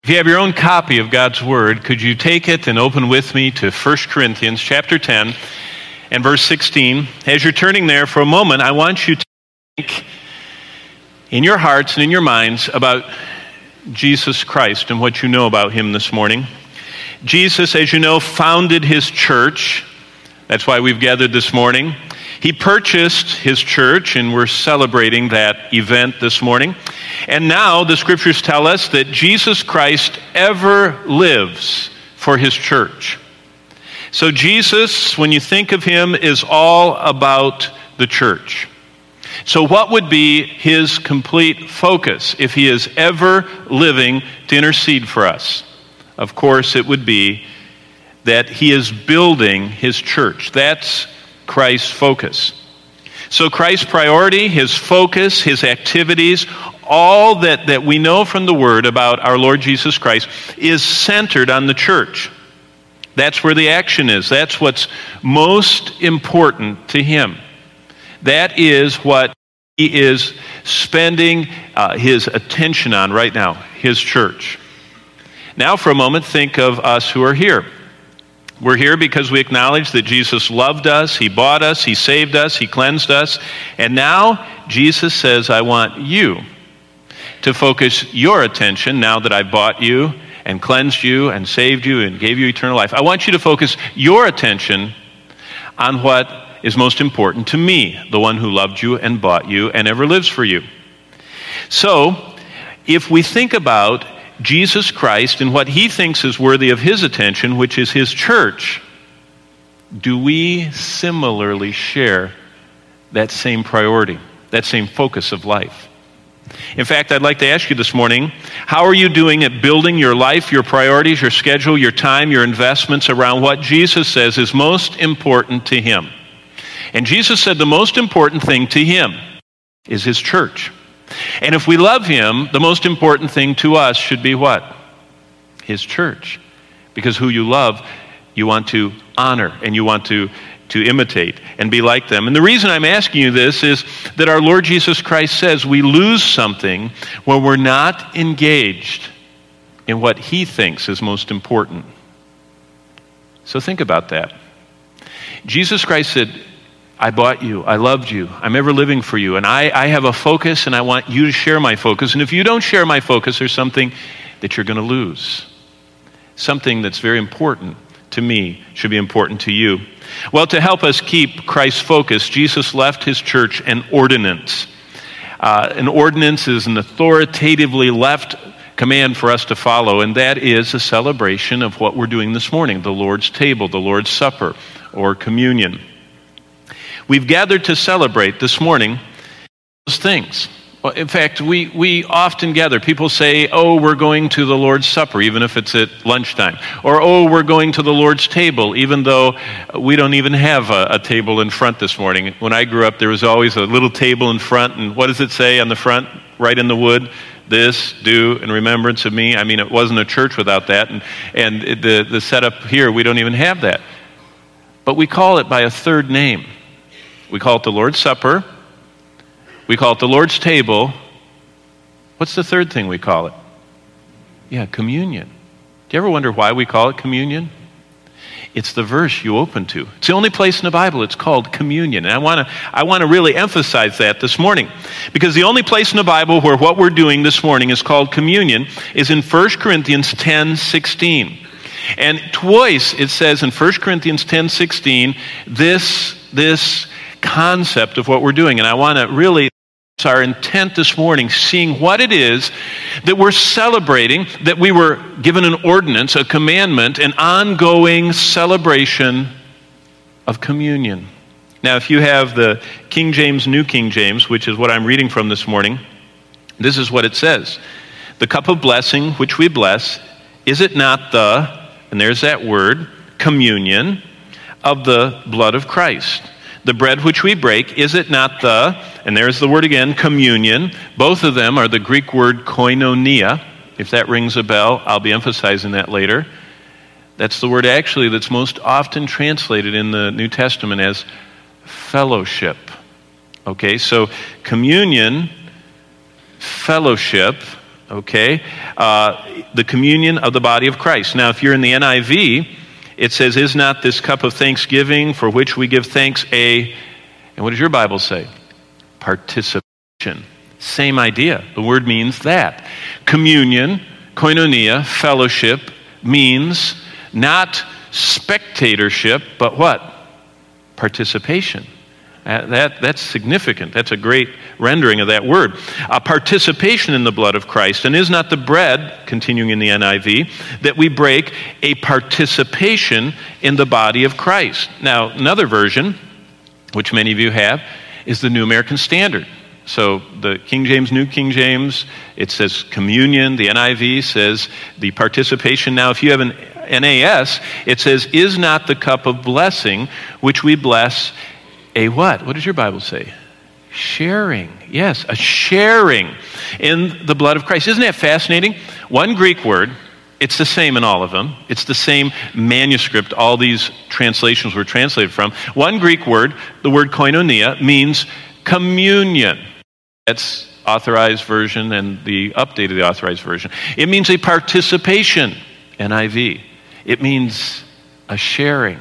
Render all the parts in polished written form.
If you have your own copy of God's Word, could you take it and open with me to 1 Corinthians chapter 10 and verse 16. As you're turning there for a moment, I want you to think in your hearts and in your minds about Jesus Christ and what you know about him this morning. Jesus, as you know, founded his church. That's why we've gathered this morning. He purchased his church, and we're celebrating that event this morning. And now the scriptures tell us that Jesus Christ ever lives for his church. So Jesus, when you think of him, is all about the church. So what would be his complete focus if he is ever living to intercede for us? Of course, it would be that he is building his church. That's Christ's focus. So Christ's priority, his focus, his activities, all that we know from the Word about our Lord Jesus Christ is centered on the church. That's where the action is. That's what's most important to him. That is what he is spending his attention on right now, his church. Now for a moment, think of us who are here. We're here because we acknowledge that Jesus loved us, he bought us, he saved us, he cleansed us. And now Jesus says, I want you to focus your attention, now that I've bought you and cleansed you and saved you and gave you eternal life. I want you to focus your attention on what is most important to me, the one who loved you and bought you and ever lives for you. So, if we think about Jesus Christ and what he thinks is worthy of his attention, which is his church, do we similarly share that same priority, that same focus of life? In fact, I'd like to ask you this morning, how are you doing at building your life, your priorities, your schedule, your time, your investments around what Jesus says is most important to him? And Jesus said the most important thing to him is his church. And if we love him, the most important thing to us should be what? His church. Because who you love, you want to honor and you want to imitate and be like them. And the reason I'm asking you this is that our Lord Jesus Christ says we lose something when we're not engaged in what he thinks is most important. So think about that. Jesus Christ said, I bought you, I loved you, I'm ever living for you, and I have a focus and I want you to share my focus. And if you don't share my focus, there's something that you're going to lose. Something that's very important to me should be important to you. Well, to help us keep Christ's focus, Jesus left his church an ordinance. An ordinance is an authoritatively left command for us to follow, and that is a celebration of what we're doing this morning, the Lord's table, the Lord's Supper, or communion. We've gathered to celebrate this morning those things. Well, in fact, we often gather. People say, oh, we're going to the Lord's Supper, even if it's at lunchtime. Or, oh, we're going to the Lord's table, even though we don't even have a table in front this morning. When I grew up, there was always a little table in front, and what does it say on the front, right in the wood? This, do in remembrance of me. I mean, it wasn't a church without that, and the setup here, we don't even have that. But we call it by a third name. We call it the Lord's Supper. We call it the Lord's table. What's the third thing we call it? Yeah, communion. Do you ever wonder why we call it communion? It's the verse you open to. It's the only place in the Bible it's called communion. And I want to really emphasize that this morning. Because the only place in the Bible where what we're doing this morning is called communion is in 1 Corinthians 10:16. And twice it says in 1 Corinthians 10:16, this concept of what we're doing. And I want to really, it's our intent this morning, seeing what it is that we're celebrating, that we were given an ordinance, a commandment, an ongoing celebration of communion. Now, if you have the King James, New King James, which is what I'm reading from this morning, this is what it says. The cup of blessing which we bless, is it not the, and there's that word, communion, of the blood of Christ? The bread which we break, is it not the, and there's the word again, communion. Both of them are the Greek word koinonia. If that rings a bell, I'll be emphasizing that later. That's the word actually that's most often translated in the New Testament as fellowship. Okay, so communion, fellowship, okay? The communion of the body of Christ. Now, if you're in the NIV, it says, is not this cup of thanksgiving for which we give thanks and what does your Bible say? Participation. Same idea. The word means that. Communion, koinonia, fellowship, means not spectatorship, but what? Participation. That's significant. That's a great rendering of that word. A participation in the blood of Christ. And is not the bread, continuing in the NIV, that we break a participation in the body of Christ. Now, another version, which many of you have, is the New American Standard. So the King James, New King James, it says communion. The NIV says the participation. Now, if you have an NAS, it says, is not the cup of blessing which we bless a what? What does your Bible say? Sharing. Yes, a sharing in the blood of Christ. Isn't that fascinating? One Greek word, it's the same in all of them. It's the same manuscript all these translations were translated from. One Greek word, the word koinonia, means communion. That's Authorized Version and the updated the Authorized Version. It means a participation, NIV. It means a sharing.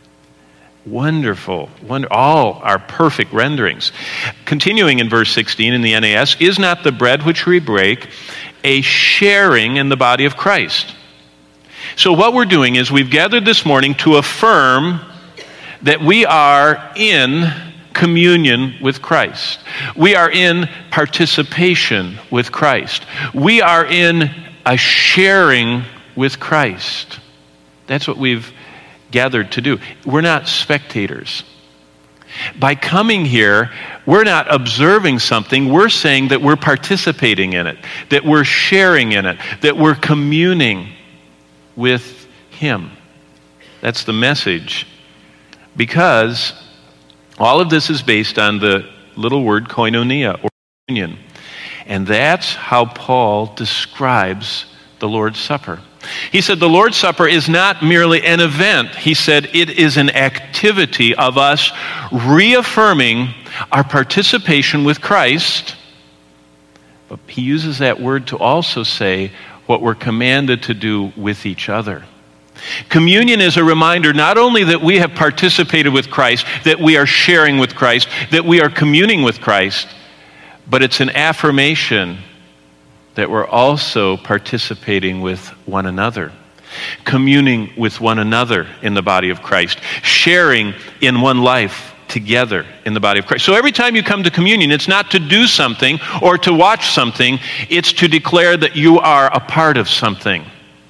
Wonderful. All are perfect renderings. Continuing in verse 16 in the NAS, is not the bread which we break a sharing in the body of Christ? So what we're doing is we've gathered this morning to affirm that we are in communion with Christ. We are in participation with Christ. We are in a sharing with Christ. That's what we've gathered to do. We're not spectators. By coming here, we're not observing something. We're saying that we're participating in it, that we're sharing in it, that we're communing with Him. That's the message. Because all of this is based on the little word koinonia, or union. And that's how Paul describes the Lord's Supper. He said the Lord's Supper is not merely an event. He said it is an activity of us reaffirming our participation with Christ. But he uses that word to also say what we're commanded to do with each other. Communion is a reminder not only that we have participated with Christ, that we are sharing with Christ, that we are communing with Christ, but it's an affirmation that we're also participating with one another, communing with one another in the body of Christ, sharing in one life together in the body of Christ. So every time you come to communion, it's not to do something or to watch something, it's to declare that you are a part of something.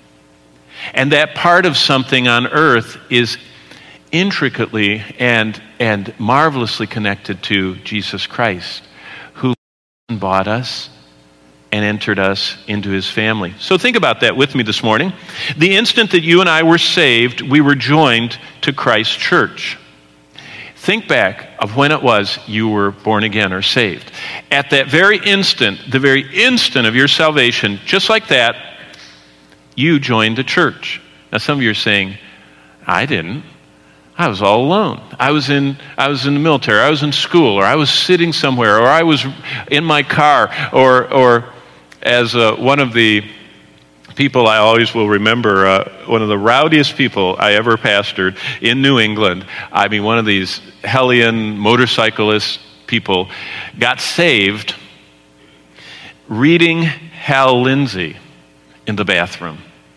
And that part of something on earth is intricately and marvelously connected to Jesus Christ, who bought us and entered us into His family. So think about that with me this morning. The instant that you and I were saved, we were joined to Christ's church. Think back of when it was you were born again or saved. At that very instant, the very instant of your salvation, just like that, you joined a church. Now some of you are saying, I didn't. I was all alone. I was in the military, I was in school, or I was sitting somewhere, or I was in my car, or as one of the people I always will remember, one of the rowdiest people I ever pastored in New England, I mean one of these hellion motorcyclist people, got saved reading Hal Lindsey in the bathroom.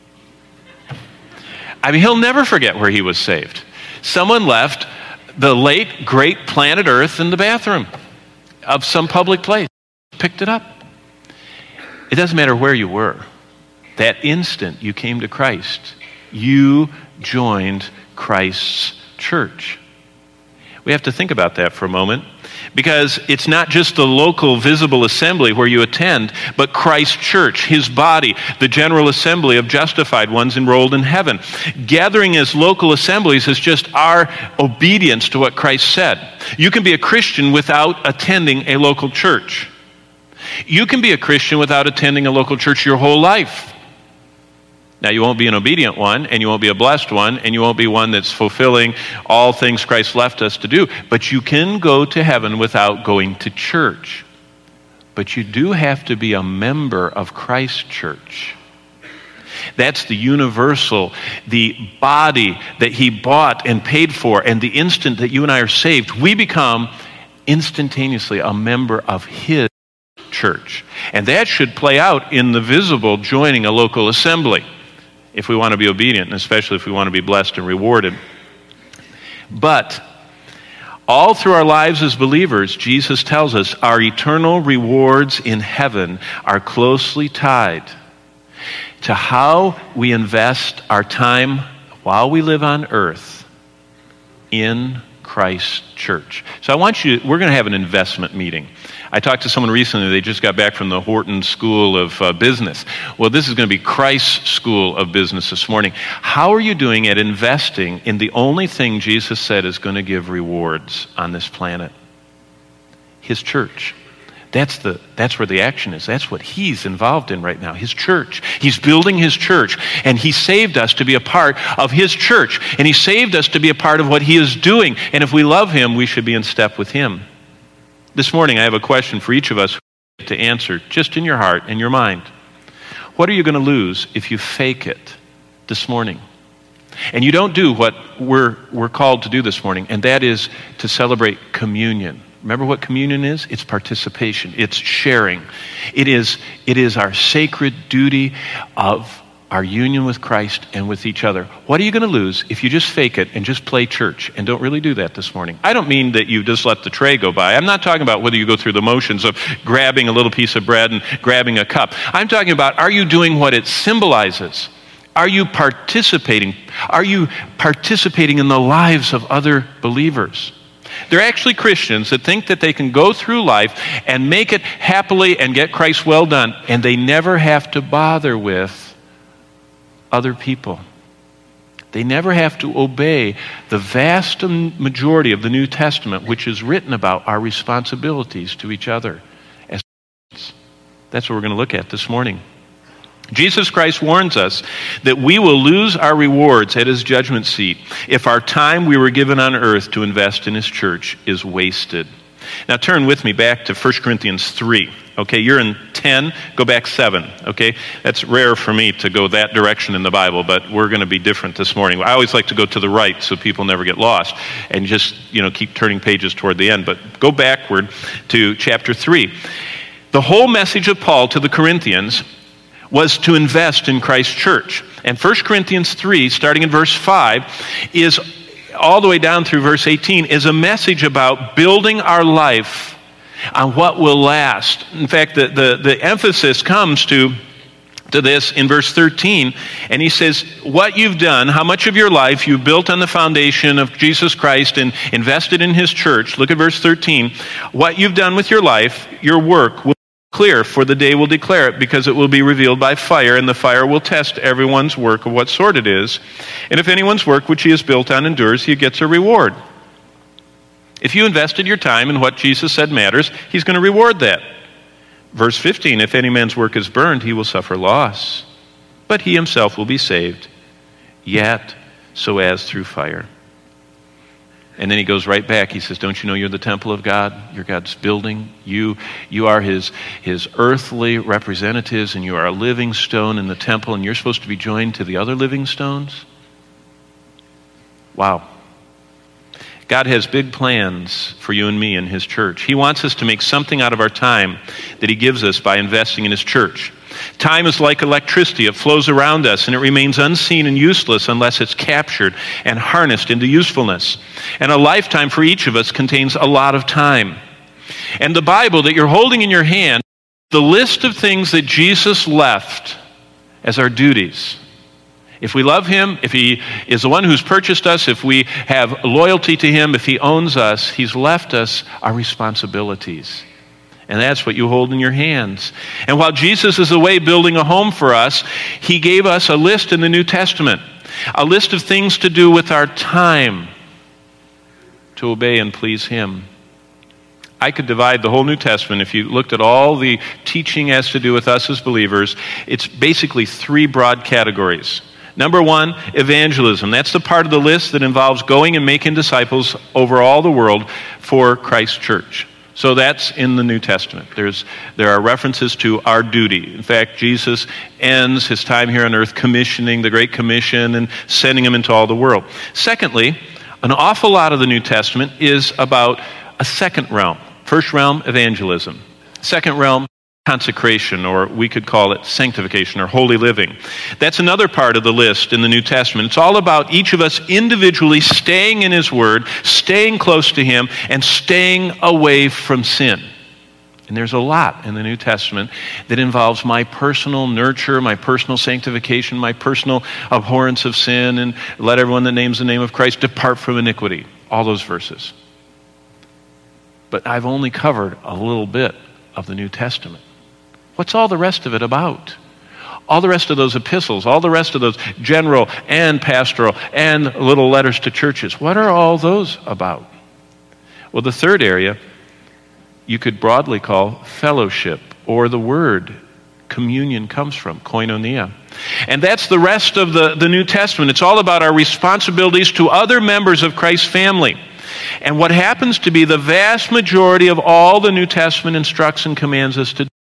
I mean, he'll never forget where he was saved. Someone left the late, great Planet Earth in the bathroom of some public place, picked it up. It doesn't matter where you were. That instant you came to Christ, you joined Christ's church. We have to think about that for a moment, because it's not just the local visible assembly where you attend, but Christ's church, His body, the general assembly of justified ones enrolled in heaven. Gathering as local assemblies is just our obedience to what Christ said. You can be a Christian without attending a local church. You can be a Christian without attending a local church your whole life. Now, you won't be an obedient one, and you won't be a blessed one, and you won't be one that's fulfilling all things Christ left us to do. But you can go to heaven without going to church. but you do have to be a member of Christ Church. That's the universal, the body that he bought and paid for, and the instant that you and I are saved, we become instantaneously a member of his church. And that should play out in the visible joining a local assembly, if we want to be obedient, and especially if we want to be blessed and rewarded. But all through our lives as believers, Jesus tells us our eternal rewards in heaven are closely tied to how we invest our time while we live on earth in Christ's church. So we're going to have an investment meeting. I talked to someone recently, they just got back from the Wharton School of Business. Well, this is going to be Christ's School of Business this morning. How are you doing at investing in the only thing Jesus said is going to give rewards on this planet? His church. That's where the action is. That's what he's involved in right now, his church. He's building his church, and he saved us to be a part of his church, and he saved us to be a part of what he is doing. And if we love him, we should be in step with him. This morning, I have a question for each of us to answer, just in your heart and your mind. What are you going to lose if you fake it this morning? And you don't do what we're called to do this morning, and that is to celebrate communion. Remember what communion is? It's participation. It's sharing. It is our sacred duty of our union with Christ and with each other. What are you going to lose if you just fake it and just play church and don't really do that this morning? I don't mean that you just let the tray go by. I'm not talking about whether you go through the motions of grabbing a little piece of bread and grabbing a cup. I'm talking about, are you doing what it symbolizes? Are you participating? Are you participating in the lives of other believers? There are actually Christians that think that they can go through life and make it happily and get Christ well done, and they never have to bother with other people. They never have to obey the vast majority of the New Testament, which is written about our responsibilities to each other as Christians. That's what we're going to look at this morning. Jesus Christ warns us that we will lose our rewards at his judgment seat if our time we were given on earth to invest in his church is wasted. Now turn with me back to 1 Corinthians 3. Okay, you're in 10, go back 7. Okay, that's rare for me to go that direction in the Bible, but we're going to be different this morning. I always like to go to the right so people never get lost and just, keep turning pages toward the end. But go backward to chapter 3. The whole message of Paul to the Corinthians was to invest in Christ's church. And 1 Corinthians 3, starting in verse 5, is all the way down through verse 18, is a message about building our life on what will last. In fact, the emphasis comes to this in verse 13, and he says, what you've done, how much of your life you've built on the foundation of Jesus Christ and invested in his church. Look at verse 13. What you've done with your life, your work, will clear, for the day will declare it, because it will be revealed by fire, and the fire will test everyone's work of what sort it is. And if anyone's work which he has built on endures, he gets a reward. If you invested your time in what Jesus said matters, he's going to reward that. Verse 15, if any man's work is burned, he will suffer loss, but he himself will be saved, yet so as through fire. And then he goes right back. He says, don't you know you're the temple of God? You're God's building. You are his earthly representatives, and you are a living stone in the temple, and you're supposed to be joined to the other living stones? Wow. God has big plans for you and me in his church. He wants us to make something out of our time that he gives us by investing in his church. Time is like electricity. It flows around us, and it remains unseen and useless unless it's captured and harnessed into usefulness. And a lifetime for each of us contains a lot of time. And the Bible that you're holding in your hand, the list of things that Jesus left as our duties. If we love him, if he is the one who's purchased us, if we have loyalty to him, if he owns us, he's left us our responsibilities. And that's what you hold in your hands. And while Jesus is away building a home for us, he gave us a list in the New Testament, a list of things to do with our time to obey and please him. I could divide the whole New Testament. If you looked at all the teaching has to do with us as believers, it's basically three broad categories. Number one, evangelism. That's the part of the list that involves going and making disciples over all the world for Christ's church. So that's in the New Testament. There are references to our duty. In fact, Jesus ends his time here on earth commissioning the Great Commission and sending him into all the world. Secondly, an awful lot of the New Testament is about a second realm. First realm, evangelism. Second realm, consecration, or we could call it sanctification or holy living. That's another part of the list in the New Testament. It's all about each of us individually staying in his word, staying close to him, and staying away from sin. And there's a lot in the New Testament that involves my personal nurture, my personal sanctification, my personal abhorrence of sin, and let everyone that names the name of Christ depart from iniquity. All those verses. But I've only covered a little bit of the New Testament. What's all the rest of it about? All the rest of those epistles, all the rest of those general and pastoral and little letters to churches, what are all those about? Well, the third area you could broadly call fellowship, or the word communion comes from, koinonia. And that's the rest of the New Testament. It's all about our responsibilities to other members of Christ's family. And what happens to be the vast majority of all the New Testament instructs and commands us to do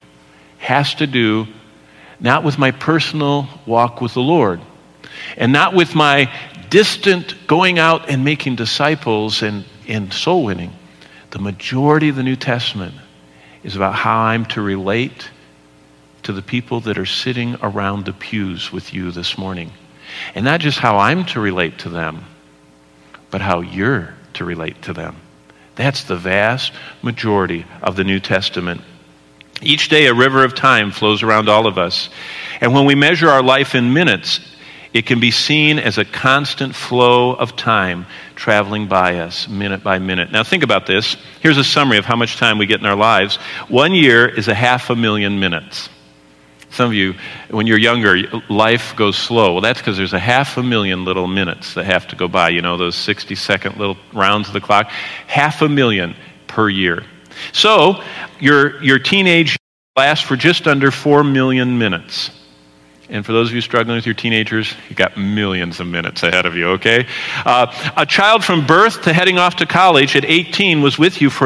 has to do not with my personal walk with the Lord, and not with my distant going out and making disciples and soul winning. The majority of the New Testament is about how I'm to relate to the people that are sitting around the pews with you this morning. And not just how I'm to relate to them, but how you're to relate to them. That's the vast majority of the New Testament. Each day a river of time flows around all of us. And when we measure our life in minutes, it can be seen as a constant flow of time traveling by us minute by minute. Now think about this. Here's a summary of how much time we get in our lives. 1 year is 500,000 minutes. Some of you, when you're younger, life goes slow. Well, that's because there's 500,000 little minutes that have to go by. You know, those 60-second little rounds of the clock. 500,000 per year. So your teenage lasts for just under 4 million minutes. And for those of you struggling with your teenagers, you got millions of minutes ahead of you, okay? A child from birth to heading off to college at 18 was with you for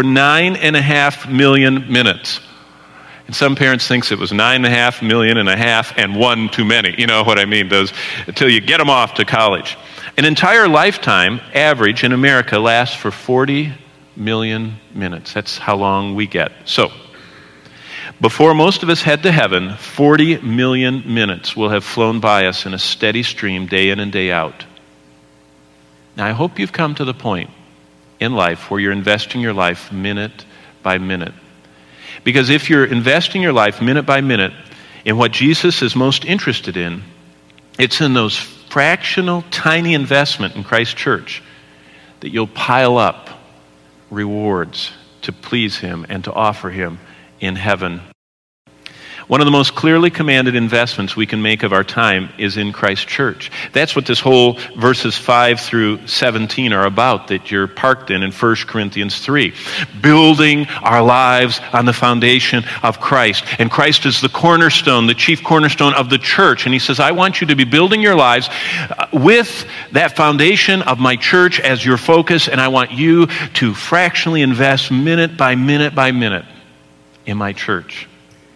9.5 million minutes. And some parents think it was 9.5 million and one too many. You know what I mean? Those until you get them off to college. An entire lifetime average in America lasts for 40 million minutes. That's how long we get. So, before most of us head to heaven, 40 million minutes will have flown by us in a steady stream day in and day out. Now, I hope you've come to the point in life where you're investing your life minute by minute. Because if you're investing your life minute by minute in what Jesus is most interested in, it's in those fractional, tiny investment in Christ's church that you'll pile up rewards to please him and to offer him in heaven. One of the most clearly commanded investments we can make of our time is in Christ's church. That's what this whole verses 5 through 17 are about that you're parked in 1 Corinthians 3. Building our lives on the foundation of Christ. And Christ is the cornerstone, the chief cornerstone of the church. And he says, I want you to be building your lives with that foundation of my church as your focus, and I want you to fractionally invest minute by minute by minute in my church.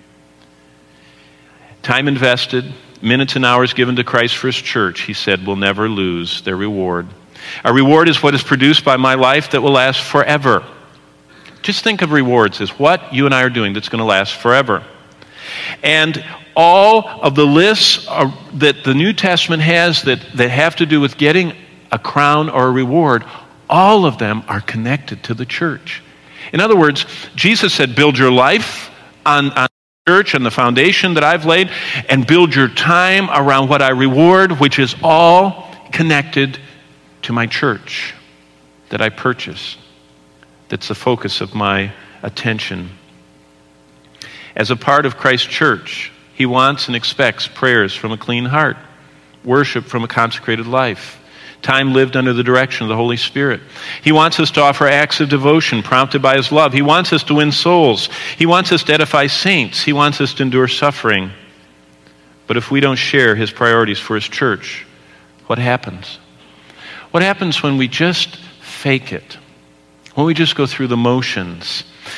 Time invested, minutes and hours given to Christ for his church, he said, will never lose their reward. A reward is what is produced by my life that will last forever. Just think of rewards as what you and I are doing that's going to last forever. And all of the lists that the New Testament has that have to do with getting a crown or a reward, all of them are connected to the church. In other words, Jesus said, build your life on church and the foundation that I've laid, and build your time around what I reward, which is all connected to my church that I purchase. That's the focus of my attention. As a part of Christ's church, he wants and expects prayers from a clean heart, worship from a consecrated life, time lived under the direction of the Holy Spirit. He wants us to offer acts of devotion prompted by his love. He wants us to win souls. He wants us to edify saints. He wants us to endure suffering. But if we don't share his priorities for his church, what happens? What happens when we just fake it? When we just go through the motions?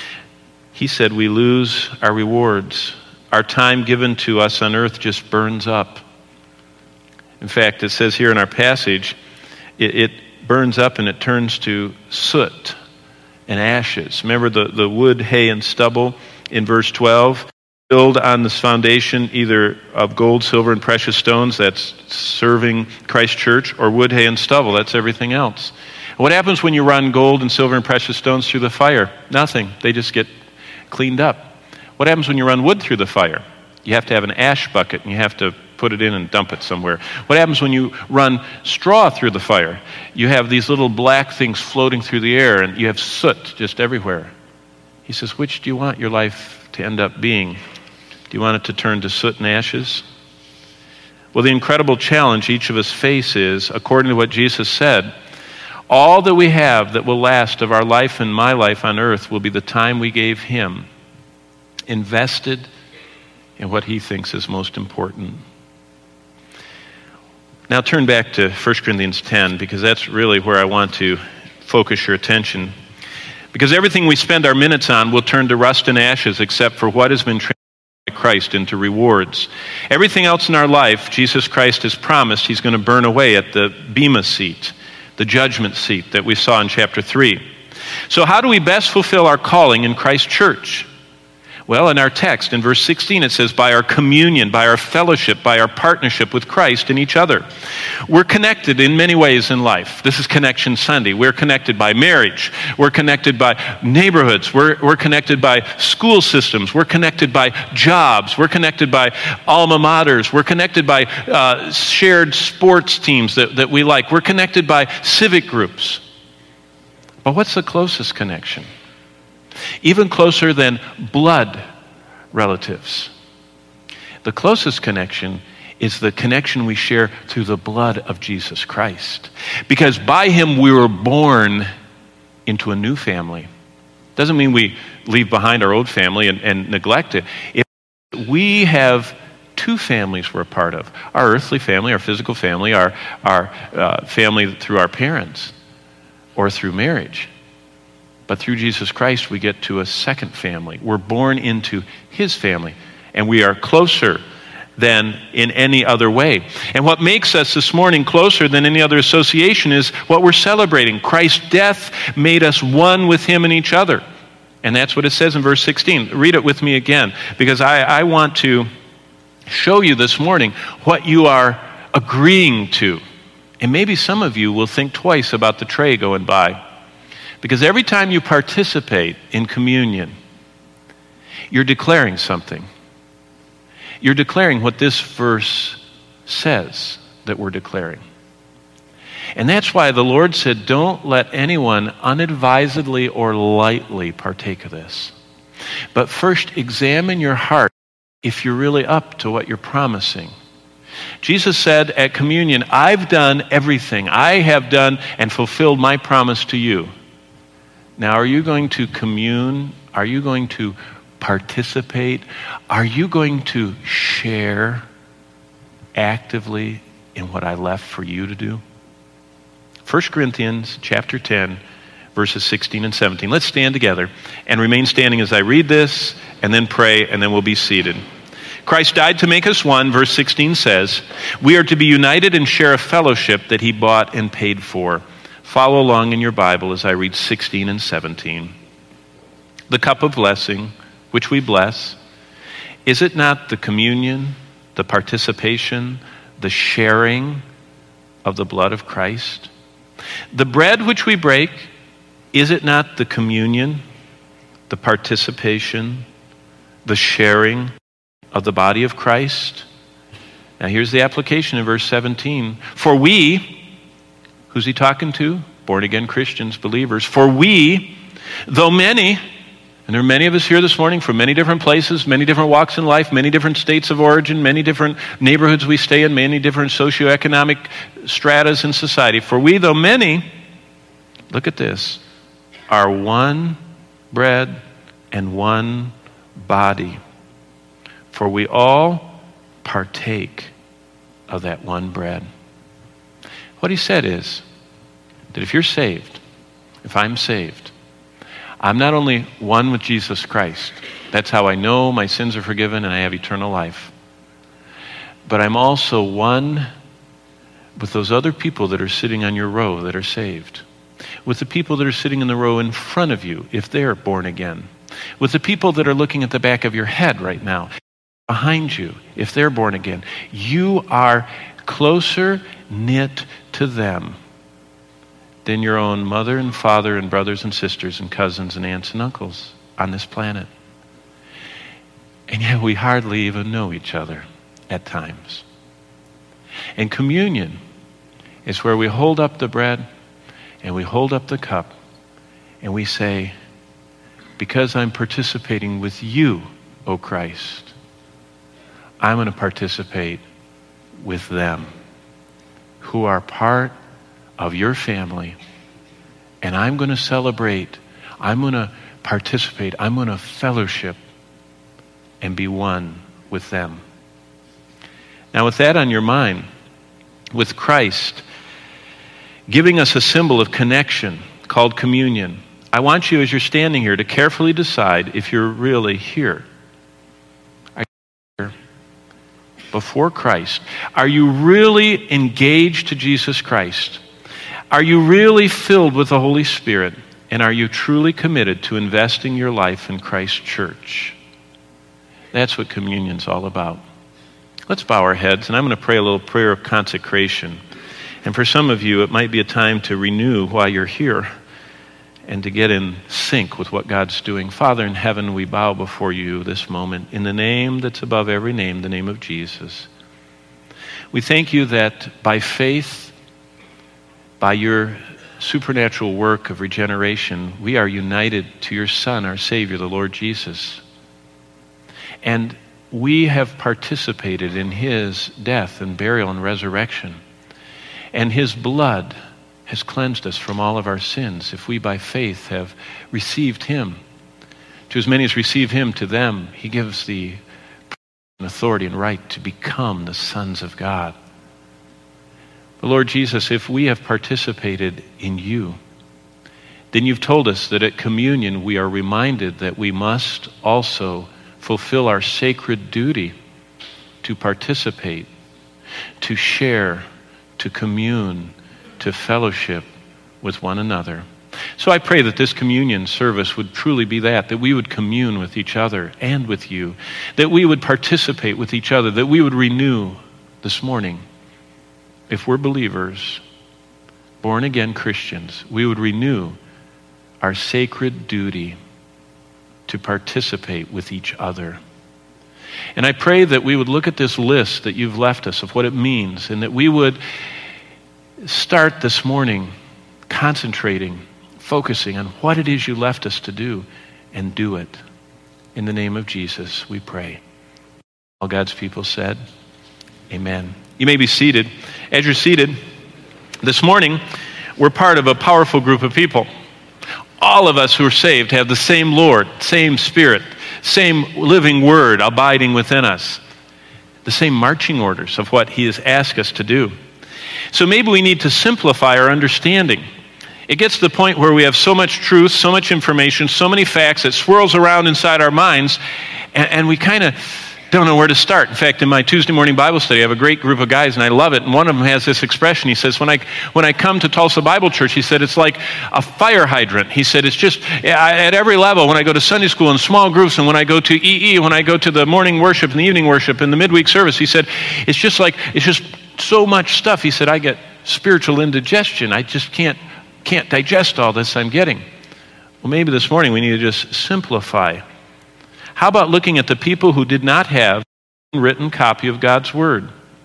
he said we lose our rewards. Our time given to us on earth just burns up. In fact, it says here in our passage, it burns up and it turns to soot and ashes. Remember the wood, hay, and stubble in verse 12? Build on this foundation either of gold, silver, and precious stones, that's serving Christ Church, or wood, hay, and stubble, that's everything else. What happens when you run gold and silver and precious stones through the fire? Nothing. They just get cleaned up. What happens when you run wood through the fire? You have to have an ash bucket, and you have to put it in and dump it somewhere. What happens when you run straw through the fire? You have these little black things floating through the air, and you have soot just everywhere. He says, which do you want your life to end up being? Do you want it to turn to soot and ashes? Well, the incredible challenge each of us face is, according to what Jesus said, all that we have that will last of our life and my life on earth will be the time we gave him, invested in what he thinks is most important. Now turn back to 1 Corinthians 10, because that's really where I want to focus your attention. Because everything we spend our minutes on will turn to rust and ashes except for what has been transformed by Christ into rewards. Everything else in our life, Jesus Christ has promised he's going to burn away at the bema seat, the judgment seat that we saw in chapter 3. So how do we best fulfill our calling in Christ's church? Well, in our text, in verse 16, it says, by our communion, by our fellowship, by our partnership with Christ and each other. We're connected in many ways in life. This is Connection Sunday. We're connected by marriage. We're connected by neighborhoods. We're connected by school systems. We're connected by jobs. We're connected by alma maters. We're connected by shared sports teams that we like. We're connected by civic groups. But what's the closest connection? Even closer than blood relatives. The closest connection is the connection we share through the blood of Jesus Christ. Because by him we were born into a new family. Doesn't mean we leave behind our old family and neglect it. We have two families we're a part of. Our earthly family, our physical family, our family through our parents or through marriage. But through Jesus Christ, we get to a second family. We're born into his family, and we are closer than in any other way. And what makes us this morning closer than any other association is what we're celebrating. Christ's death made us one with him and each other. And that's what it says in verse 16. Read it with me again, because I want to show you this morning what you are agreeing to. And maybe some of you will think twice about the tray going by. Because every time you participate in communion, you're declaring something. You're declaring what this verse says that we're declaring. And that's why the Lord said, don't let anyone unadvisedly or lightly partake of this. But first examine your heart if you're really up to what you're promising. Jesus said at communion, I've done everything. I have done and fulfilled my promise to you. Now, are you going to commune? Are you going to participate? Are you going to share actively in what I left for you to do? 1 Corinthians chapter 10, verses 16 and 17. Let's stand together and remain standing as I read this and then pray, and then we'll be seated. Christ died to make us one, verse 16 says. We are to be united and share a fellowship that he bought and paid for. Follow along in your Bible as I read 16 and 17. The cup of blessing, which we bless, is it not the communion, the participation, the sharing of the blood of Christ? The bread which we break, is it not the communion, the participation, the sharing of the body of Christ? Now here's the application in verse 17. For we, who's he talking to? Born-again Christians, believers. For we, though many, and there are many of us here this morning from many different places, many different walks in life, many different states of origin, many different neighborhoods we stay in, many different socioeconomic stratas in society. For we, though many, look at this, are one bread and one body. For we all partake of that one bread. What he said is that if you're saved, if I'm saved, I'm not only one with Jesus Christ. That's how I know my sins are forgiven and I have eternal life. But I'm also one with those other people that are sitting on your row that are saved. With the people that are sitting in the row in front of you, if they're born again. With the people that are looking at the back of your head right now, behind you, if they're born again. You are closer knit to them than your own mother and father and brothers and sisters and cousins and aunts and uncles on this planet. And yet we hardly even know each other at times. And communion is where we hold up the bread and we hold up the cup and we say, because I'm participating with you, O Christ, I'm going to participate with them who are part of your family. And I'm going to celebrate, I'm going to participate, I'm going to fellowship and be one with them. Now, with that on your mind, with Christ giving us a symbol of connection called communion, I want you, as you're standing here, to carefully decide if you're really here. Are you here before Christ? Are you really engaged to Jesus Christ? Are you really filled with the Holy Spirit? And are you truly committed to investing your life in Christ's church? That's what communion's all about. Let's bow our heads, and I'm going to pray a little prayer of consecration. And for some of you, it might be a time to renew while you're here and to get in sync with what God's doing. Father in heaven, we bow before you this moment in the name that's above every name, the name of Jesus. We thank you that by faith, by your supernatural work of regeneration, we are united to your Son, our Savior, the Lord Jesus. And we have participated in his death and burial and resurrection. And his blood has cleansed us from all of our sins if we by faith have received him. To as many as receive him, to them he gives the authority and right to become the sons of God. But Lord Jesus, if we have participated in you, then you've told us that at communion we are reminded that we must also fulfill our sacred duty to participate, to share, to commune, to fellowship with one another. So I pray that this communion service would truly be that we would commune with each other and with you, that we would participate with each other, that we would renew this morning. If we're believers, born again Christians, we would renew our sacred duty to participate with each other. And I pray that we would look at this list that you've left us of what it means, and that we would start this morning concentrating, focusing on what it is you left us to do, and do it. In the name of Jesus, we pray. All God's people said, amen. You may be seated. As you're seated, this morning, we're part of a powerful group of people. All of us who are saved have the same Lord, same Spirit, same living Word abiding within us, the same marching orders of what he has asked us to do. So maybe we need to simplify our understanding. It gets to the point where we have so much truth, so much information, so many facts that swirls around inside our minds, and we kind of don't know where to start. In fact, in my Tuesday morning Bible study, I have a great group of guys, and I love it. And one of them has this expression. He says, when I come to Tulsa Bible Church, he said, it's like a fire hydrant. He said, it's just at every level, when I go to Sunday school in small groups, and when I go to EE, when I go to the morning worship and the evening worship and the midweek service, he said, it's just so much stuff. He said, I get spiritual indigestion. I just can't digest all this I'm getting. Well, maybe this morning we need to just simplify. How about looking at the people who did not have a written copy of God's Word?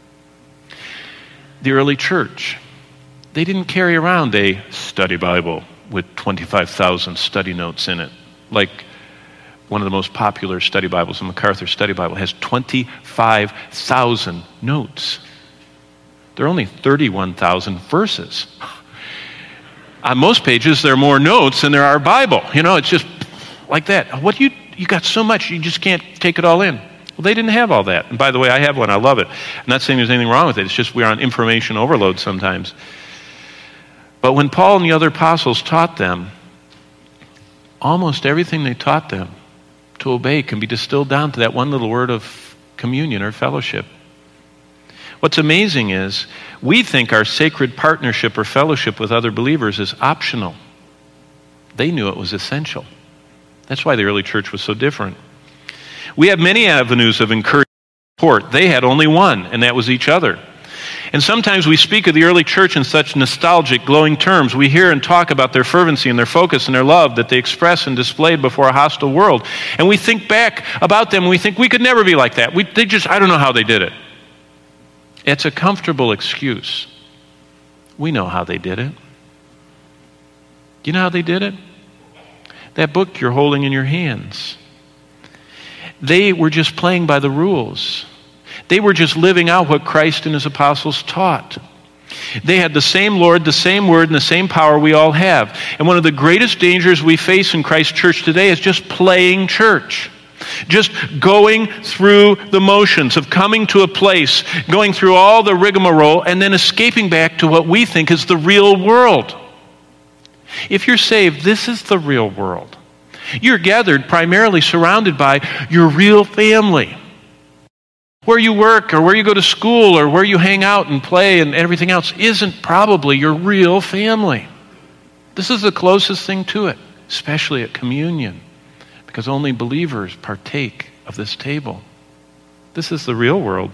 The early church. They didn't carry around a study Bible with 25,000 study notes in it. Like one of the most popular study Bibles, the MacArthur Study Bible, has 25,000 notes. There are only 31,000 verses. On most pages, there are more notes than there are Bible. It's just like that. You got so much, you just can't take it all in. Well, they didn't have all that. And by the way, I have one. I love it. I'm not saying there's anything wrong with it. It's just we're on information overload sometimes. But when Paul and the other apostles taught them, almost everything they taught them to obey can be distilled down to that one little word of communion or fellowship. What's amazing is we think our sacred partnership or fellowship with other believers is optional. They knew it was essential. That's why the early church was so different. We have many avenues of encouragement and support. They had only one, and that was each other. And sometimes we speak of the early church in such nostalgic, glowing terms. We hear and talk about their fervency and their focus and their love that they express and displayed before a hostile world. And we think back about them and we think we could never be like that. I don't know how they did it. It's a comfortable excuse. We know how they did it. Do you know how they did it? That book you're holding in your hands. They were just playing by the rules. They were just living out what Christ and his apostles taught. They had the same Lord, the same word, and the same power we all have. And one of the greatest dangers we face in Christ's church today is just playing church. Just going through the motions of coming to a place, going through all the rigmarole, and then escaping back to what we think is the real world. If you're saved, this is the real world. You're gathered primarily surrounded by your real family. Where you work or where you go to school or where you hang out and play and everything else isn't probably your real family. This is the closest thing to it, especially at communion, because only believers partake of this table. This is the real world.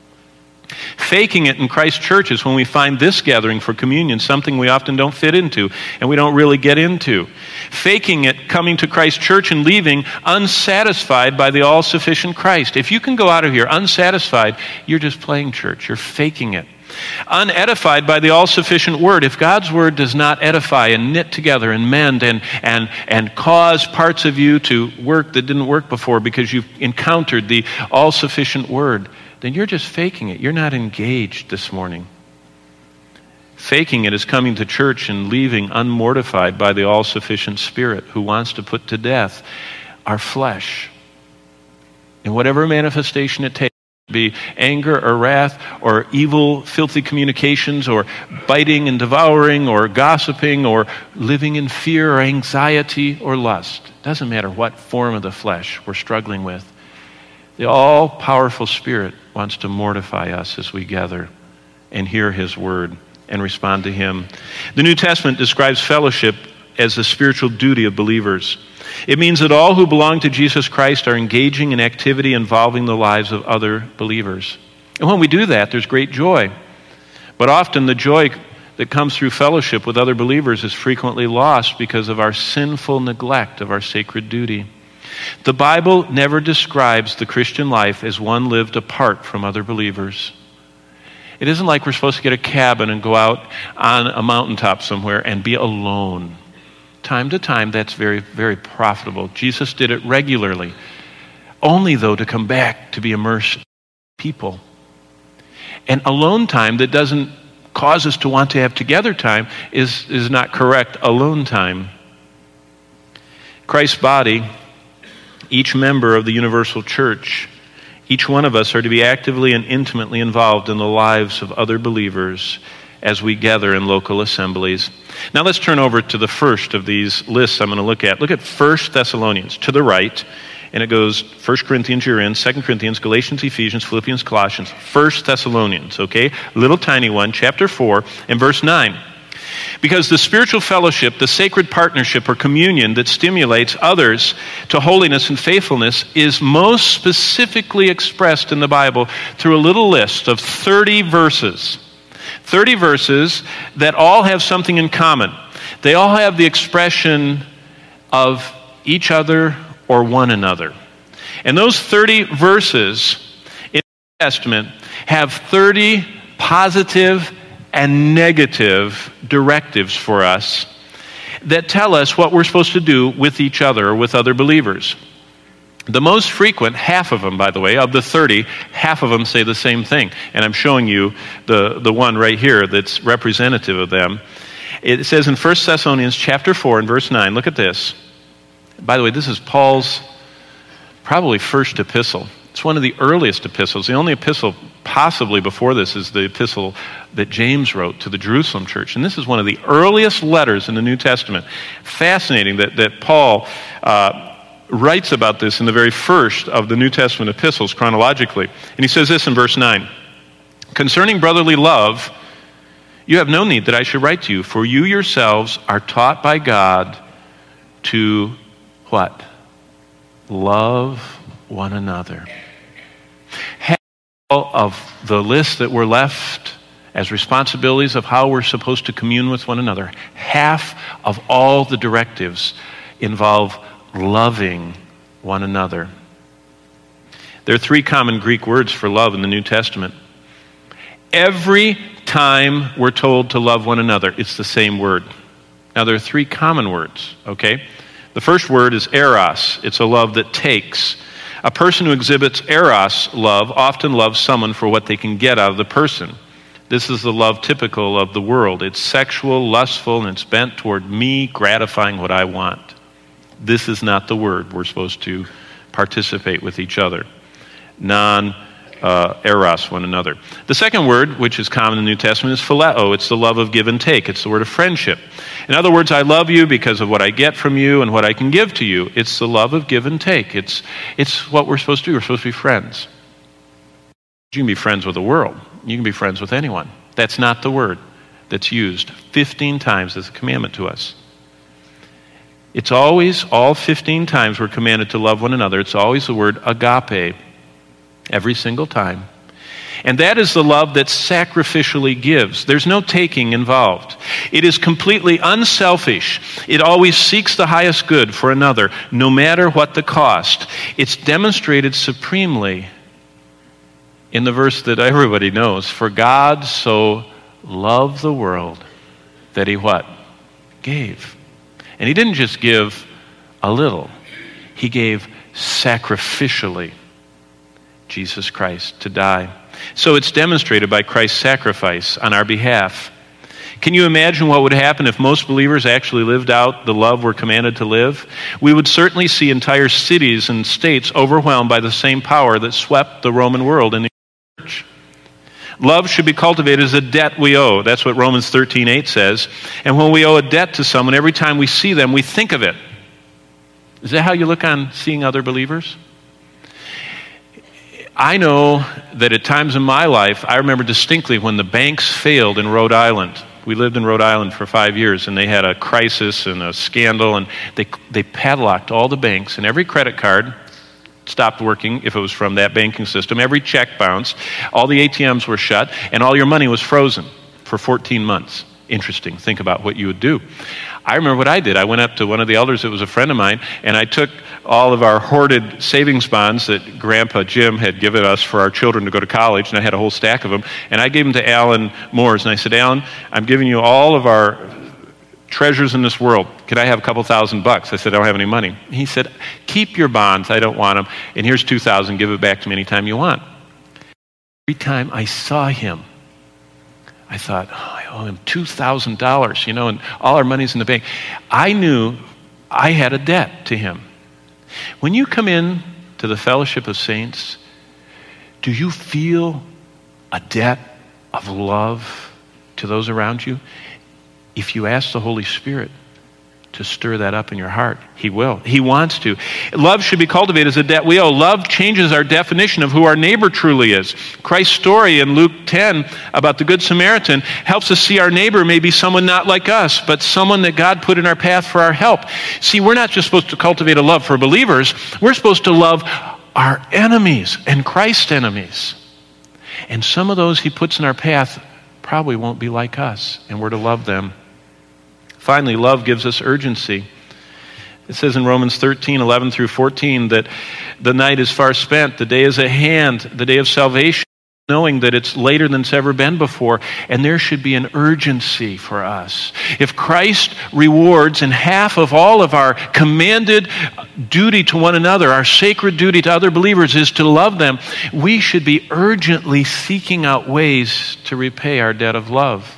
Faking it in Christ's church is when we find this gathering for communion something we often don't fit into and we don't really get into. Faking it, coming to Christ's church and leaving unsatisfied by the all-sufficient Christ. If you can go out of here unsatisfied, you're just playing church. You're faking it. Unedified by the all-sufficient word. If God's word does not edify and knit together and mend and cause parts of you to work that didn't work before because you've encountered the all-sufficient word, then you're just faking it. You're not engaged this morning. Faking it is coming to church and leaving unmortified by the all-sufficient Spirit who wants to put to death our flesh. In whatever manifestation it takes, be anger or wrath or evil, filthy communications or biting and devouring or gossiping or living in fear or anxiety or lust. Doesn't matter what form of the flesh we're struggling with. The all-powerful Spirit wants to mortify us as we gather and hear his word and respond to him. The New Testament describes fellowship as the spiritual duty of believers. It means that all who belong to Jesus Christ are engaging in activity involving the lives of other believers. And when we do that, there's great joy. But often the joy that comes through fellowship with other believers is frequently lost because of our sinful neglect of our sacred duty. The Bible never describes the Christian life as one lived apart from other believers. It isn't like we're supposed to get a cabin and go out on a mountaintop somewhere and be alone. Time to time, that's very, very profitable. Jesus did it regularly, only though to come back to be immersed in people. And alone time that doesn't cause us to want to have together time is not correct alone time. Christ's body, each member of the universal church, each one of us are to be actively and intimately involved in the lives of other believers as we gather in local assemblies. Now let's turn over to the first of these lists I'm going to look at. Look at 1 Thessalonians to the right, and it goes 1 Corinthians you're in, 2 Corinthians, Galatians, Ephesians, Philippians, Colossians, 1 Thessalonians, okay? Little tiny one, chapter 4 and verse 9. Because the spiritual fellowship, the sacred partnership or communion that stimulates others to holiness and faithfulness is most specifically expressed in the Bible through a little list of 30 verses. 30 verses that all have something in common. They all have the expression of each other or one another. And those 30 verses in the New Testament have 30 positive and negative directives for us that tell us what we're supposed to do with each other or with other believers. The most frequent, half of them, by the way, of the 30, half of them say the same thing. And I'm showing you the one right here that's representative of them. It says in 1 Thessalonians chapter 4 and verse 9, look at this. By the way, this is Paul's probably first epistle. It's one of the earliest epistles, the only epistle possibly before this is the epistle that James wrote to the Jerusalem church. And this is one of the earliest letters in the New Testament. Fascinating that Paul writes about this in the very first of the New Testament epistles chronologically. And he says this in verse 9. Concerning brotherly love, you have no need that I should write to you, for you yourselves are taught by God to what? Love one another. Half of the list that were left as responsibilities of how we're supposed to commune with one another, half of all the directives involve loving one another. There are three common Greek words for love in the New Testament. Every time we're told to love one another, it's the same word. Now, there are three common words, okay? The first word is eros. It's a love that takes. A person who exhibits eros love often loves someone for what they can get out of the person. This is the love typical of the world. It's sexual, lustful, and it's bent toward me gratifying what I want. This is not the word we're supposed to participate with each other. Eros one another. The second word, which is common in the New Testament, is phileo. It's the love of give and take. It's the word of friendship. In other words, I love you because of what I get from you and what I can give to you. It's the love of give and take. It's what we're supposed to do. We're supposed to be friends. You can be friends with the world. You can be friends with anyone. That's not the word that's used 15 times as a commandment to us. It's always, all 15 times we're commanded to love one another, it's always the word agape. Every single time. And that is the love that sacrificially gives. There's no taking involved. It is completely unselfish. It always seeks the highest good for another, no matter what the cost. It's demonstrated supremely in the verse that everybody knows. For God so loved the world that he what? Gave. And he didn't just give a little. He gave sacrificially. Jesus Christ to die. So it's demonstrated by Christ's sacrifice on our behalf. Can you imagine what would happen if most believers actually lived out the love we're commanded to live? We would certainly see entire cities and states overwhelmed by the same power that swept the Roman world in the church. Love should be cultivated as a debt we owe. That's what Romans 13:8 says. And when we owe a debt to someone, every time we see them, we think of it. Is that how you look on seeing other believers? I know that at times in my life, I remember distinctly when the banks failed in Rhode Island. We lived in Rhode Island for 5 years, and they had a crisis and a scandal, and they padlocked all the banks, and every credit card stopped working if it was from that banking system. Every check bounced, all the ATMs were shut, and all your money was frozen for 14 months. Interesting. Think about what you would do. I remember what I did. I went up to one of the elders that was a friend of mine, and I took all of our hoarded savings bonds that Grandpa Jim had given us for our children to go to college, and I had a whole stack of them, and I gave them to Alan Moores, and I said, Alan, I'm giving you all of our treasures in this world. Could I have a couple $1,000? I said, I don't have any money. He said, keep your bonds. I don't want them, and here's $2,000. Give it back to me anytime you want. Every time I saw him, I thought, I owe him $2,000, and all our money's in the bank. I knew I had a debt to him. When you come in to the fellowship of saints, do you feel a debt of love to those around you? If you ask the Holy Spirit to stir that up in your heart, he will. He wants to. Love should be cultivated as a debt we owe. Love changes our definition of who our neighbor truly is. Christ's story in Luke 10 about the Good Samaritan helps us see our neighbor may be someone not like us, but someone that God put in our path for our help. See, we're not just supposed to cultivate a love for believers. We're supposed to love our enemies and Christ's enemies. And some of those he puts in our path probably won't be like us, and we're to love them. Finally, love gives us urgency. It says in Romans 13:11 through 14 that the night is far spent, the day is at hand, the day of salvation, knowing that it's later than it's ever been before, and there should be an urgency for us. If Christ rewards in half of all of our commanded duty to one another, our sacred duty to other believers is to love them, we should be urgently seeking out ways to repay our debt of love.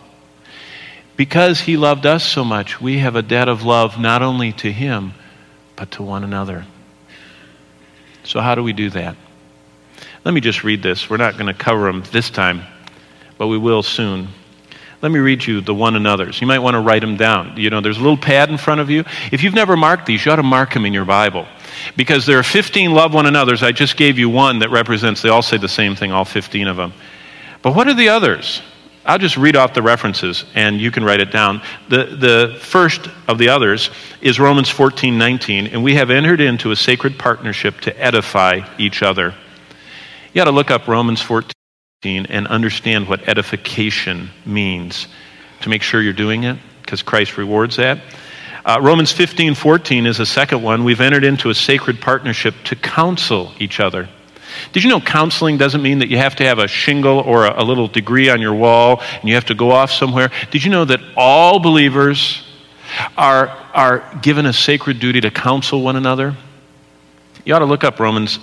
Because he loved us so much, we have a debt of love not only to him, but to one another. So how do we do that? Let me just read this. We're not going to cover them this time, but we will soon. Let me read you the one another's. You might want to write them down. There's a little pad in front of you. If you've never marked these, you ought to mark them in your Bible. Because there are 15 love one another's. I just gave you one that represents, they all say the same thing, all 15 of them. But what are the others? I'll just read off the references, and you can write it down. The first of the others is Romans 14:19, and we have entered into a sacred partnership to edify each other. You ought to look up Romans 14 and understand what edification means to make sure you're doing it, because Christ rewards that. Romans 15:14 is the second one. We've entered into a sacred partnership to counsel each other. Did you know counseling doesn't mean that you have to have a shingle or a little degree on your wall and you have to go off somewhere? Did you know that all believers are given a sacred duty to counsel one another? You ought to look up Romans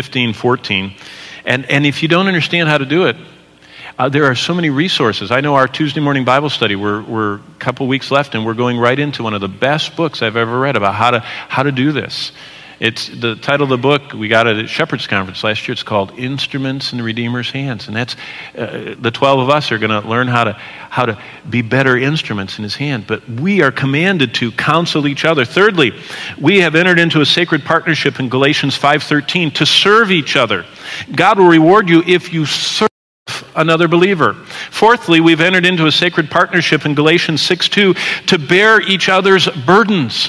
15:14. And if you don't understand how to do it, there are so many resources. I know our Tuesday morning Bible study, we're a couple weeks left, and we're going right into one of the best books I've ever read about how to do this. It's the title of the book, we got it at Shepherd's Conference last year. It's called Instruments in the Redeemer's Hands. And that's, the 12 of us are going to learn how to be better instruments in his hand. But we are commanded to counsel each other. Thirdly, we have entered into a sacred partnership in Galatians 5:13 to serve each other. God will reward you if you serve another believer. Fourthly, we've entered into a sacred partnership in Galatians 6:2 to bear each other's burdens.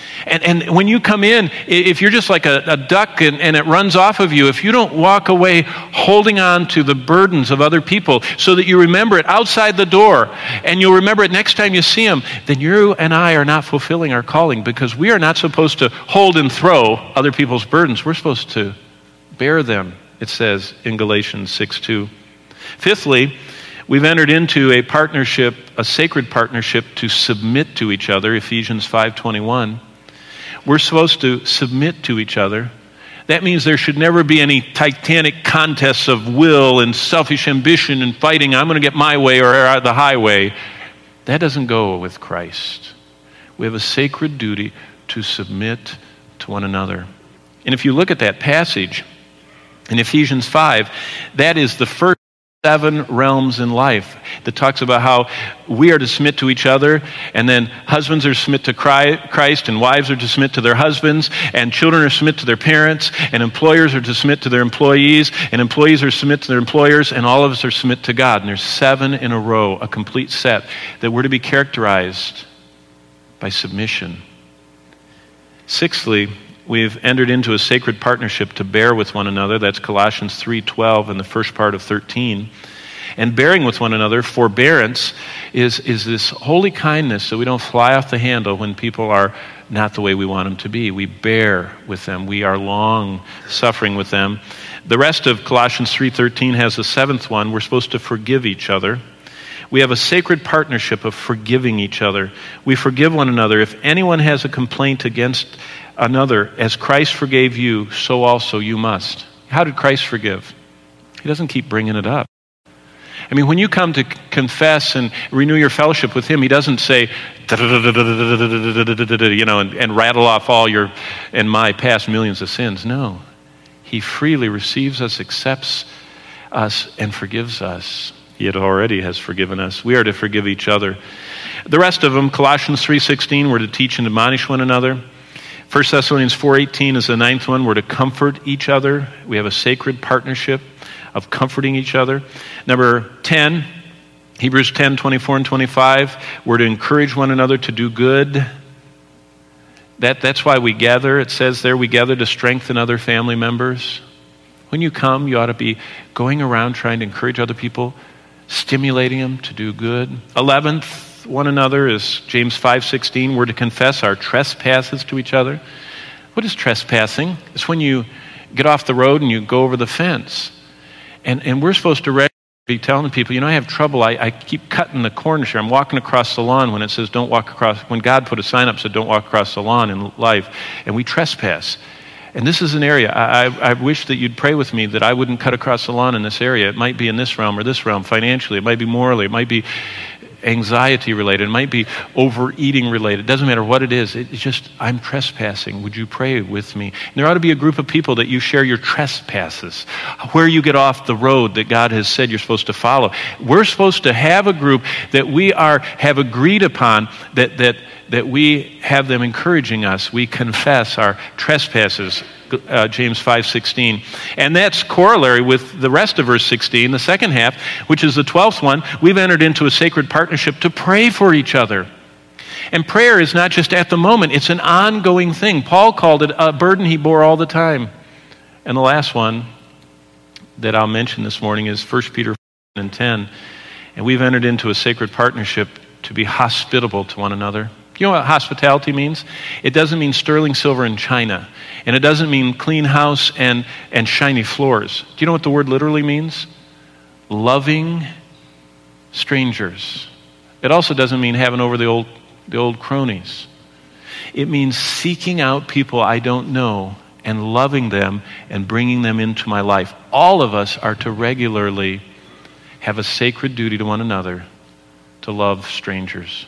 And when you come in, if you're just like a duck and it runs off of you, if you don't walk away holding on to the burdens of other people so that you remember it outside the door and you'll remember it next time you see them, then you and I are not fulfilling our calling, because we are not supposed to hold and throw other people's burdens. We're supposed to bear them, it says in Galatians 6:2. Fifthly, we've entered into a partnership, a sacred partnership to submit to each other, Ephesians 5:21. We're supposed to submit to each other. That means there should never be any titanic contests of will and selfish ambition and fighting. I'm going to get my way or the highway. That doesn't go with Christ. We have a sacred duty to submit to one another. And if you look at that passage in Ephesians 5, that is the first 7 realms in life that talks about how we are to submit to each other, and then husbands are to submit to Christ, and wives are to submit to their husbands, and children are to submit to their parents, and employers are to submit to their employees, and employees are to submit to their employers, and all of us are to submit to God. And there's 7 in a row, a complete set, that we're to be characterized by submission. Sixthly, we've entered into a sacred partnership to bear with one another. That's Colossians 3:12 and the first part of 13. And bearing with one another, forbearance, is this holy kindness so we don't fly off the handle when people are not the way we want them to be. We bear with them. We are long suffering with them. The rest of Colossians 3:13 has the 7th one. We're supposed to forgive each other. We have a sacred partnership of forgiving each other. We forgive one another. If anyone has a complaint against another, as Christ forgave you, so also you must. How did Christ forgive? He doesn't keep bringing it up. I mean, when you come to confess and renew your fellowship with him, he doesn't say, and rattle off all your and my past millions of sins. No. He freely receives us, accepts us, and forgives us. He already has forgiven us. We are to forgive each other. The rest of them, Colossians 3:16, we're to teach and admonish one another. 1 Thessalonians 4:18 is the 9th one. We're to comfort each other. We have a sacred partnership of comforting each other. Number 10, Hebrews 10:24 and 25. We're to encourage one another to do good. That's why we gather. It says there we gather to strengthen other family members. When you come, you ought to be going around trying to encourage other people, stimulating them to do good. 11th, one another is James 5:16. We're to confess our trespasses to each other. What is trespassing? It's when you get off the road and you go over the fence. And we're supposed to be telling people, I have trouble. I keep cutting the corners here. I'm walking across the lawn when it says don't walk across. When God put a sign up that said don't walk across the lawn in life, and we trespass. And this is an area, I wish that you'd pray with me that I wouldn't cut across the lawn in this area. It might be in this realm or this realm financially. It might be morally. It might be anxiety related. It might be overeating related. It doesn't matter what it is. It's just, I'm trespassing. Would you pray with me? And there ought to be a group of people that you share your trespasses, where you get off the road that God has said you're supposed to follow. We're supposed to have a group that we have agreed upon, that we have them encouraging us. We confess our trespasses, James 5:16. And that's corollary with the rest of verse 16, the second half, which is the 12th one. We've entered into a sacred partnership to pray for each other. And prayer is not just at the moment, it's an ongoing thing. Paul called it a burden he bore all the time. And the last one that I'll mention this morning is 1 Peter 4:10. And we've entered into a sacred partnership to be hospitable to one another. You know what hospitality means? It doesn't mean sterling silver and china. And it doesn't mean clean house and shiny floors. Do you know what the word literally means? Loving strangers. It also doesn't mean having over the old cronies. It means seeking out people I don't know and loving them and bringing them into my life. All of us are to regularly have a sacred duty to one another to love strangers.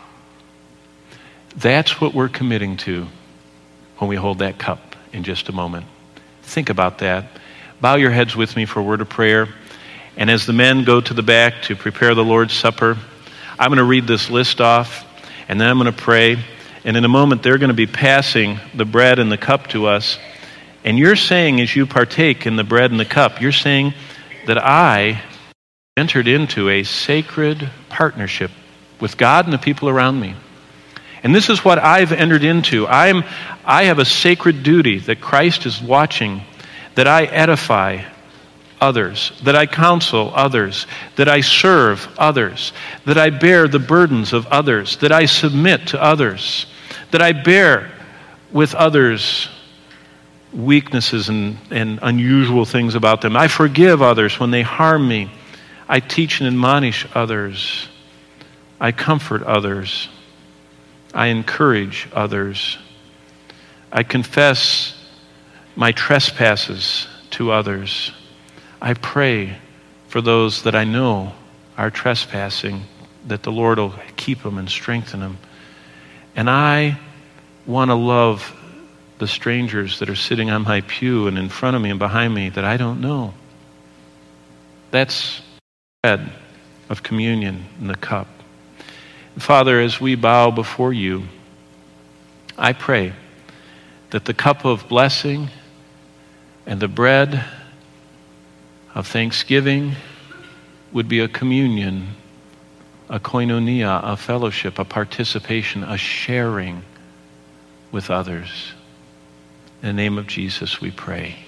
That's what we're committing to when we hold that cup in just a moment. Think about that. Bow your heads with me for a word of prayer. And as the men go to the back to prepare the Lord's Supper, I'm going to read this list off, and then I'm going to pray. And in a moment, they're going to be passing the bread and the cup to us. And you're saying, as you partake in the bread and the cup, you're saying that I entered into a sacred partnership with God and the people around me. And this is what I've entered into. I have a sacred duty that Christ is watching, that I edify others, that I counsel others, that I serve others, that I bear the burdens of others, that I submit to others, that I bear with others weaknesses and unusual things about them. I forgive others when they harm me. I teach and admonish others. I comfort others. I encourage others. I confess my trespasses to others. I pray for those that I know are trespassing, that the Lord will keep them and strengthen them. And I want to love the strangers that are sitting on my pew and in front of me and behind me that I don't know. That's the bread of communion in the cup. Father, as we bow before you, I pray that the cup of blessing and the bread of thanksgiving would be a communion, a koinonia, a fellowship, a participation, a sharing with others. In the name of Jesus we pray.